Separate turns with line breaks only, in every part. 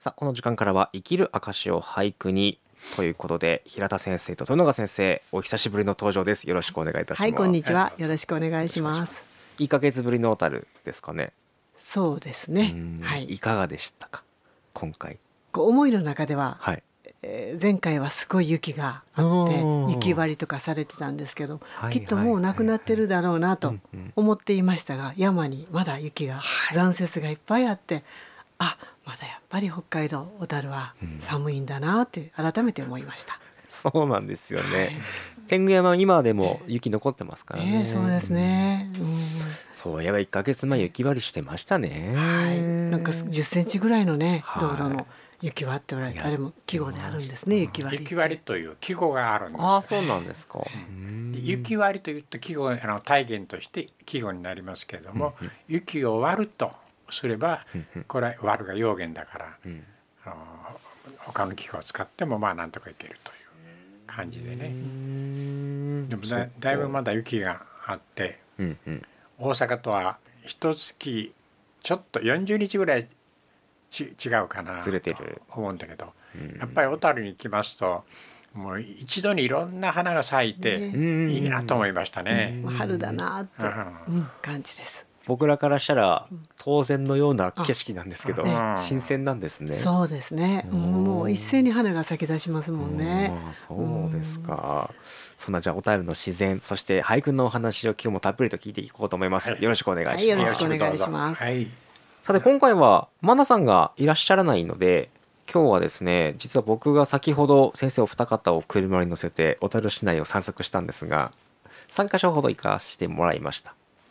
さあこの時間からは生きる証を俳句にということで、平田先生と豊永先生、お久しぶりの登場です。よろしくお願いいたします。
はい、こんにちは。よろしくお願いします。
1ヶ月ぶりの小樽ですかね。
そうですね。はい。
いかがでしたか今回。
思いの中では、
はい、
前回はすごい雪があって雪割りとかされてたんですけど、きっともうなくなってるだろうなと思っていましたが、山にまだ雪が、残雪がいっぱいあって、まだやっぱり北海道小樽は寒いんだなって改めて思いました。
そうなんですよね、天狗山は今でも雪残ってますからね。
そうですね、
そういえば1ヶ月前雪割りしてましたね。
なんか10センチぐらいのね、道路の雪割っておられて、あれも季語であるんですね。雪割り、
雪割りという季語があるんです。
そうなんですか。
雪割りというと季語、体現として季語になりますけれども、雪を割るとすれば、これは割るが用言だから、他の季語を使ってもなんとかいけるという感じでね。でもだいぶまだ雪があって、大阪とは一月ちょっと40日ぐらい違うかなと思うんだけど、やっぱり小樽に来ますともう一度にいろんな花が咲いていいなと思いましたね。
春だなって感じです。
僕らからしたら当然のような景色なんですけど、新鮮なんですね。
そうですね、もう一斉に花が咲き出しますもんね。
そうですか。そんなじゃあ小樽の自然、そして俳句のお話を今日もたっぷりと聞いていこうと思います。よろしくお願いします。
よろしくお願いします。
さて今回はマナさんがいらっしゃらないので、今日はですね、実は僕が先ほど先生お二方を車に乗せて小樽市内を散策したんですが、3カ所ほど行かせてもらいました。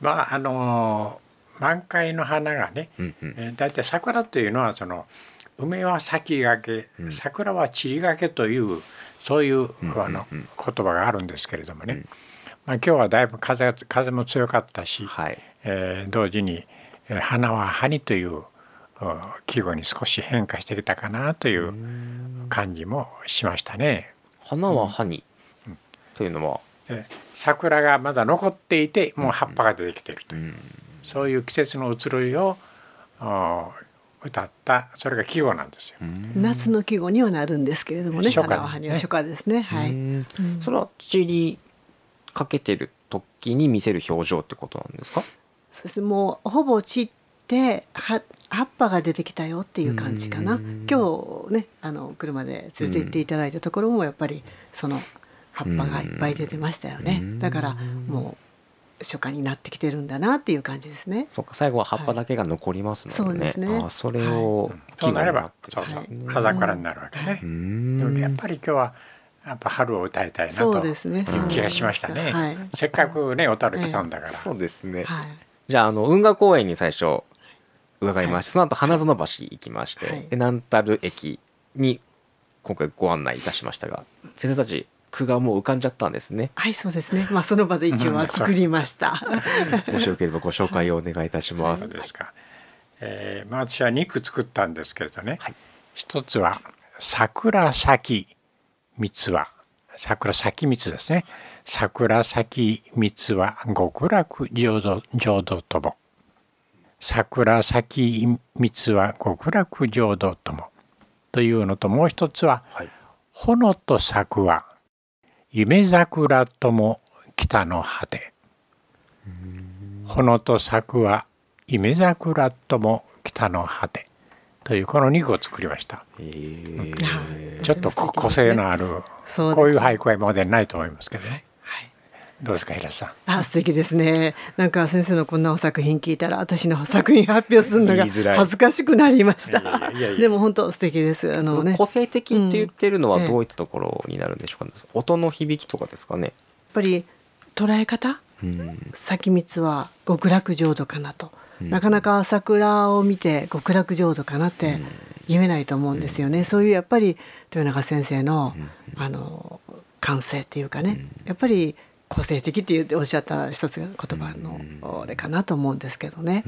満開の花がね、だいたい桜というのは梅は先駆け、桜は散り駆けというそういう言葉があるんですけれどもね、今日はだいぶ風も強かったし、同時に花は葉にという季語に少し変化してきたかなという感じもしましたね。
花は葉に、というのは
桜がまだ残っていてもう葉っぱが出てきているという、そういう季節の移ろいを歌った、それが季語なんですよ。
夏の季語にはなるんですけれどもね、花は葉には初夏ですね。
それは散りかけてる時に見せる表情ってことなんですか？
そしてもうほぼ散って葉っぱが出てきたよっていう感じかな。今日ね車で連れて行っていただいたところもやっぱりその葉っぱがいっぱい出てましたよね。だからもう初夏になってきてるんだなっていう感じですね。
そうか、最後は葉っぱだけが残りますもんね。
そうですね。
それを
そうなれば葉桜になるわけね。でもやっぱり今日はやっぱ春を歌いたいなという気がしましたね。せっかくね小樽来たんだから。
そうですね。じゃあ運河公園に最初伺いまして、その後花園橋行きまして、南樽駅に今回ご案内いたしましたが、先生たち句がもう浮かんじゃったんですね。
はい、そうですね。その場で一応は作りました。
もしよければご紹介をお願いいたします。
そうですか。私は2句作ったんですけれどね、一つは桜咲蜜は、桜咲蜜ですね。桜咲蜜は極楽浄土とも。桜咲蜜は極楽浄土ともというのと、もう一つは、ほのと咲くは夢桜とも北の果て。ほのと咲くは夢桜とも北の果てというこの2句を作りました。ちょっと個性のある、こういう俳句は今までないと思いますけどね。どうですか平田さん。
素敵ですね。なんか先生のこんなお作品聞いたら私の作品発表するのが恥ずかしくなりました。でも本当素敵です。
個性的って言ってるのはどういったところになるんでしょうか。音の響きとかですかね。やっ
ぱり捉え方、咲蜜は極楽浄土かなと、なかなか桜を見て極楽浄土かなって言えないと思うんですよね。そういうやっぱり豊永先生の感性っていうかね、やっぱり個性的って言っておっしゃった一つが言葉のあれかなと思うんですけどね。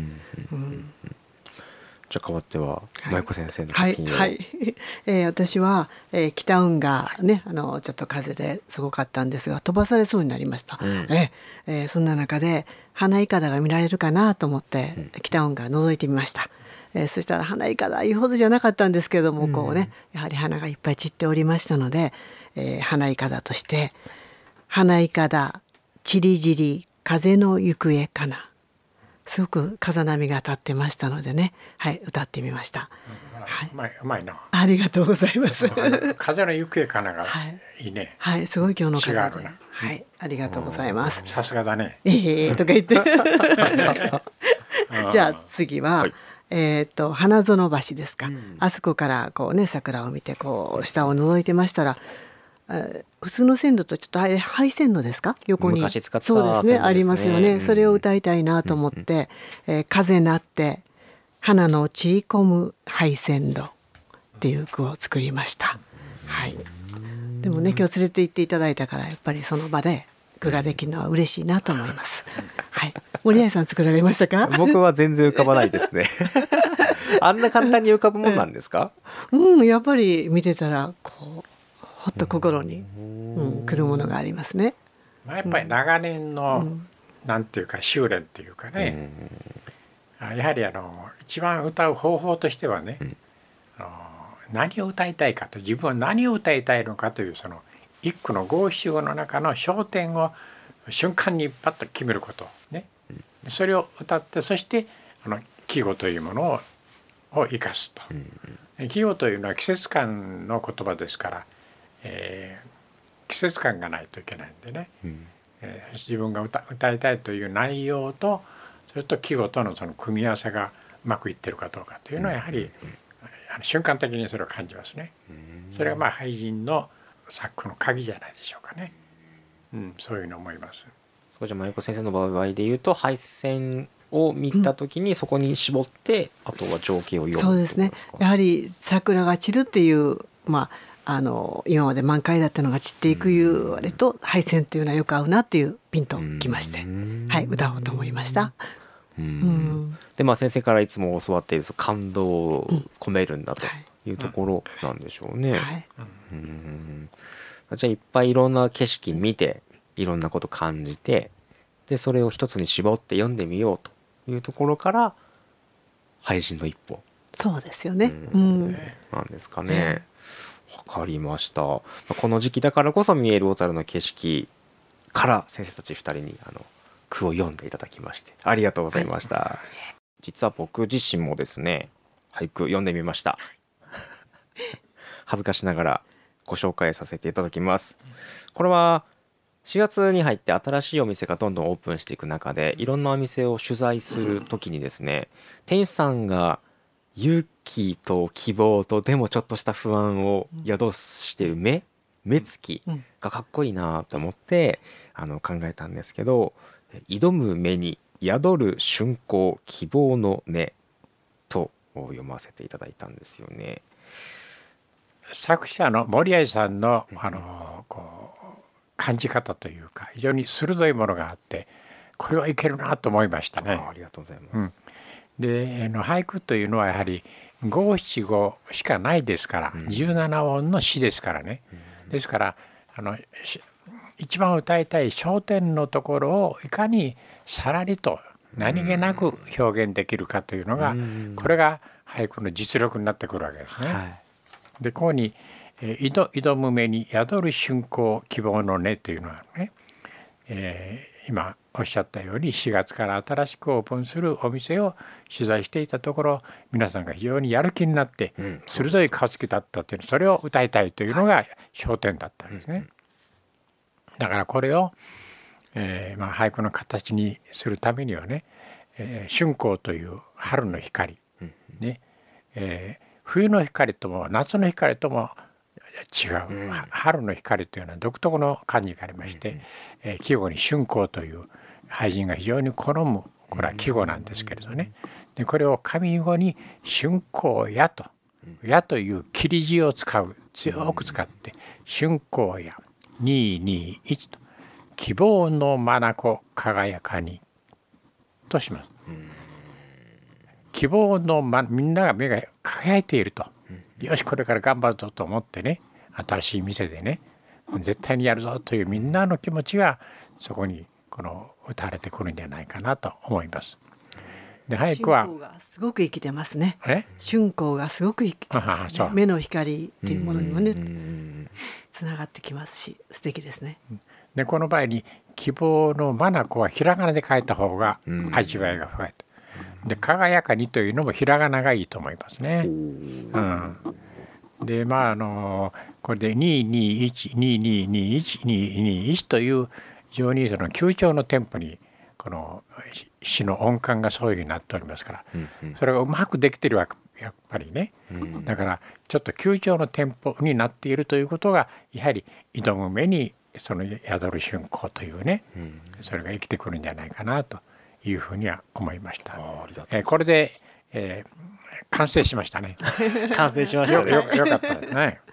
じゃあ変わっては舞子先生の作品を。
私は、北運河ね、ちょっと風ですごかったんですが飛ばされそうになりました。そんな中で花いかだが見られるかなと思って北運河覗いてみました。 そしたら花いかだいうほどじゃなかったんですけども、こうねやはり花がいっぱい散っておりましたので、花いかだとして「花いかだちりじり風の行方かな」、すごく風波が当たってましたのでね、はい、歌ってみました。はい、
うまいな。
ありがとうございます。
風の行方かながいいね。
はい、すごい今日の風で。
違うな。
はい、ありがとうございます。
さすがだね。
とか言って。じゃあ次は、花園橋ですか。あそこからこうね桜を見てこう下を覗いてましたら、普通の線路とちょっと廃線路ですか、横に。
昔使った
そうですね、
線路ですね。
ありますよね。それを歌いたいなと思って、風鳴って花の散り込む廃線路っていう句を作りました。はい。でもね今日連れて行っていただいたからやっぱりその場で句ができるのは嬉しいなと思います。はい。森合さん作られましたか？
僕は全然浮かばないですね。あんな簡単に浮かぶもんなんですか？
やっぱり見てたらこうほっと心に、来るものがありますね。
やっぱり長年の、なんていうか修練っていうかね、やはり一番歌う方法としてはね、何を歌いたいかと、自分は何を歌いたいのかというその一句の五七五の中の焦点を瞬間にパッと決めることね、それを歌って、そして季語というものを生かすと。季語というのは季節感の言葉ですから、季節感がないといけないんでね、自分が歌いたいという内容とそれと季語とのその組み合わせがうまくいってるかどうかというのはやはり、瞬間的にそれを感じますね。それが俳人の作句の鍵じゃないでしょうかね。そういうふうに思います。
じゃあ真由子先生の場合で言うと廃線を見た時にそこに絞って、あとは情景を読む。
そうですね。やはり桜が散るっていう、今まで満開だったのが散っていくいうあれと廃線というのはよく合うなっていうピンときまして、はい、歌おうと思いました。で先生からいつも教わっている感動を込めるんだというところなんでしょうね。じゃあいっぱいいろんな景色見ていろんなこと感じて、でそれを一つに絞って読んでみようというところから俳人の一歩。 そうですよね。
なんですかね。わかりました。この時期だからこそ見える小樽の景色から先生たち2人に句を読んでいただきましてありがとうございました。実は僕自身もですね俳句読んでみました。恥ずかしながらご紹介させていただきます。これは4月に入って新しいお店がどんどんオープンしていく中でいろんなお店を取材する時にですね、店主さんが勇気と希望とでもちょっとした不安を宿している目つきがかっこいいなと思って考えたんですけど、挑む目に宿る春光希望の根と読ませていただいたんですよね。
作者の森合さんの感じ方というか非常に鋭いものがあって、これはいけるなと思いましたね。
ありがとうございます。
で俳句というのはやはり五七五しかないですから、17音の詩ですからね。ですから一番歌いたい焦点のところをいかにさらりと何気なく表現できるかというのが、これが俳句の実力になってくるわけですね。でここに挑む目に宿る春光希望の根というのはね、今おっしゃったように4月から新しくオープンするお店を取材していたところ、皆さんが非常にやる気になって鋭い顔つきだったという、それを歌いたいというのが焦点だったんですね。だからこれを、俳句の形にするためにはね、春光という春の光、ね冬の光とも夏の光とも違う、春の光というのは独特の感じがありまして、季語に春光という俳人が非常に好む、これは季語なんですけれどね。でこれを上語に春光やと、やという切り字を強く使って春光や221と希望の眼輝かにとします。希望の、みんなが目が輝いていると、よしこれから頑張るぞと思ってね、新しい店でね絶対にやるぞというみんなの気持ちがそこに打たれてくるんじゃないかなと思います。 で俳句は
春光がすごく生きてますね。
え
春光がすごく生きてます
そう
ね。目の光っていうものにもね
うん
つながってきますし、素敵ですね。
でこの場合に希望の眼はひらがなで書いた方が味わいが深いと。で輝かにというのもひらがながいいと思いますね。でこれで221221221という非常にその9調のテンポにこの詩の音感がそういうふうになっておりますから、それがうまくできてるわけやっぱりね。だからちょっと9調のテンポになっているということがやはり挑む目にその宿る春光というね、それが生きてくるんじゃないかなというふうには思いました。これで、完成しましたね。
完成しましたね。
よかったですね。